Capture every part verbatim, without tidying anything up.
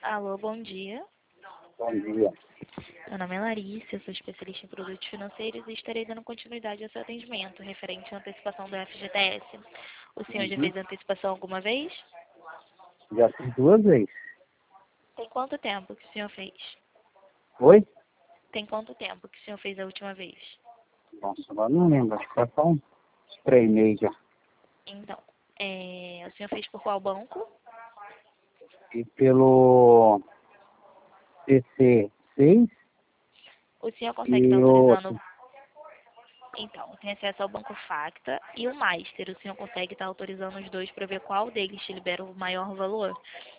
Alô, bom dia. Bom dia. Meu nome é Larissa, eu sou especialista em produtos financeiros e estarei dando continuidade ao seu atendimento referente à antecipação do F G T S. O senhor já Uhum. fez antecipação alguma vez? Já fiz duas vezes. Tem quanto tempo que o senhor fez? Oi? Tem quanto tempo que o senhor fez a última vez? Nossa, agora não lembro. Acho que foi só uns três meses já. Então, é, o senhor fez por qual banco? E pelo C C seis O senhor consegue e estar autorizando... outro. Então, tem acesso ao Banco Facta e o Master. O senhor consegue estar autorizando os dois para ver qual deles te libera o maior valor?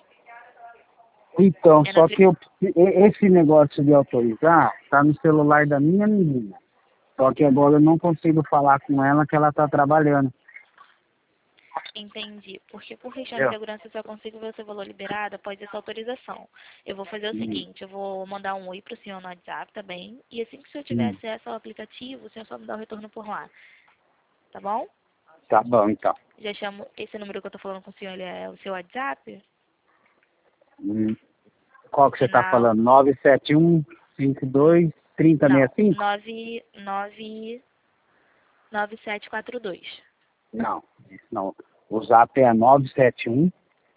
Então, É na só apli- que eu, e- esse negócio de autorizar tá no celular da minha menina. Só que agora eu não consigo falar com ela que ela tá trabalhando. Entendi. Porque por questão de Entendeu? segurança eu só consigo ver o seu valor liberado após essa autorização. Eu vou fazer o Hum, seguinte, eu vou mandar um oi pro senhor no WhatsApp também. E assim que o senhor tiver hum. acesso ao aplicativo, o senhor só me dá o retorno por lá. Tá bom? Tá bom, então. Já chamo esse número que eu tô falando com o senhor, ele é o seu WhatsApp? Hum. Qual que você tá Final. falando? nove sete um, cinco dois, três zero Não. seis cinco? nove nove nove sete quatro dois. Não, isso não. O zap é nove sete um.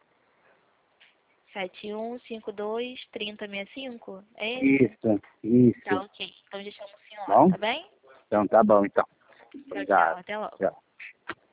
sete um cinco dois três zero seis cinco. É esse? Isso, Tá isso. ok. Então já chamo o senhor lá, Bom? tá bem? Então tá bom, então. Tchau, tchau. Obrigado. Até logo. Tchau.